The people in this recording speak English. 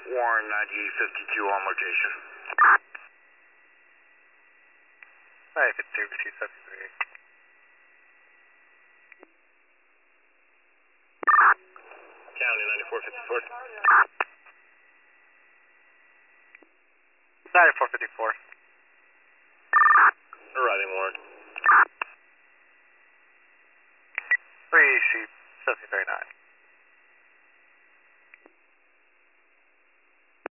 Warren 9852 on location. 952, receive 73. County 9454. 9454. Arriving, Warren.